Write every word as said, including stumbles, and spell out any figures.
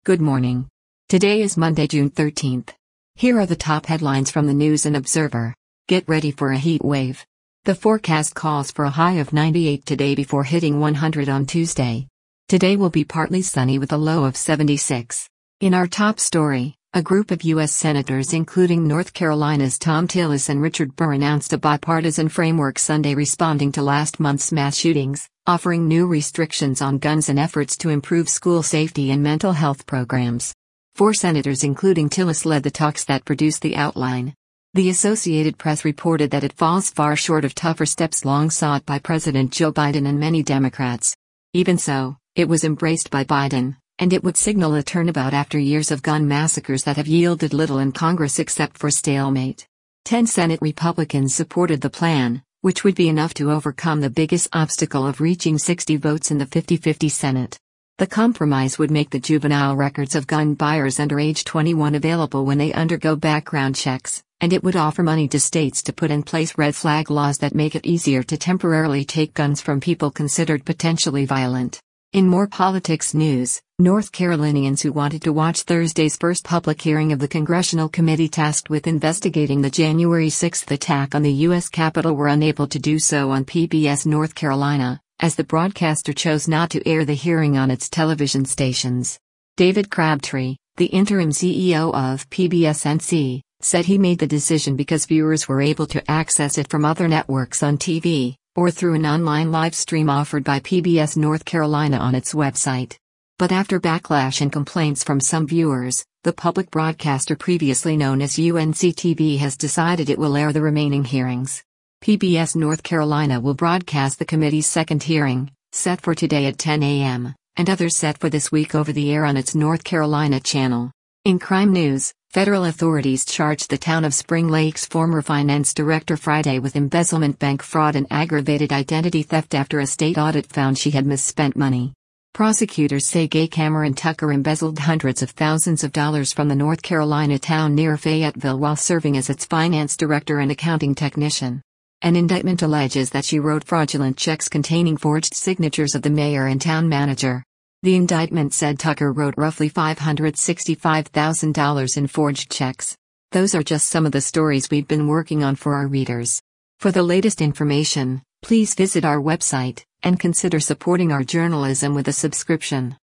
Good morning. Today is Monday, June thirteenth. Here are the top headlines from the News and Observer. Get ready for a heat wave. The forecast calls for a high of ninety-eight today before hitting one hundred on Tuesday. Today will be partly sunny with a low of seventy-six. In our top story, a group of U S senators including North Carolina's Thom Tillis and Richard Burr announced a bipartisan framework Sunday responding to last month's mass shootings, offering new restrictions on guns and efforts to improve school safety and mental health programs. Four senators including Tillis led the talks that produced the outline. The Associated Press reported that it falls far short of tougher steps long sought by President Joe Biden and many Democrats. Even so, it was embraced by Biden, and it would signal a turnabout after years of gun massacres that have yielded little in Congress except for stalemate. Ten Senate Republicans supported the plan, which would be enough to overcome the biggest obstacle of reaching sixty votes in the fifty-fifty Senate. The compromise would make the juvenile records of gun buyers under age twenty-one available when they undergo background checks, and it would offer money to states to put in place red flag laws that make it easier to temporarily take guns from people considered potentially violent. In more politics news, North Carolinians who wanted to watch Thursday's first public hearing of the congressional committee tasked with investigating the January sixth attack on the U S Capitol were unable to do so on P B S North Carolina, as the broadcaster chose not to air the hearing on its television stations. David Crabtree, the interim C E O of P B S N C, said he made the decision because viewers were able to access it from other networks on T V, or through an online live stream offered by P B S North Carolina on its website. But after backlash and complaints from some viewers, the public broadcaster previously known as U N C T V has decided it will air the remaining hearings. P B S North Carolina will broadcast the committee's second hearing, set for today at ten a m, and others set for this week over the air on its North Carolina channel. In crime news, federal authorities charged the town of Spring Lake's former finance director Friday with embezzlement, bank fraud, and aggravated identity theft after a state audit found she had misspent money. Prosecutors say Gay Cameron Tucker embezzled hundreds of thousands of dollars from the North Carolina town near Fayetteville while serving as its finance director and accounting technician. An indictment alleges that she wrote fraudulent checks containing forged signatures of the mayor and town manager. The indictment said Tucker wrote roughly five hundred sixty-five thousand dollars in forged checks. Those are just some of the stories we've been working on for our readers. For the latest information, please visit our website, and consider supporting our journalism with a subscription.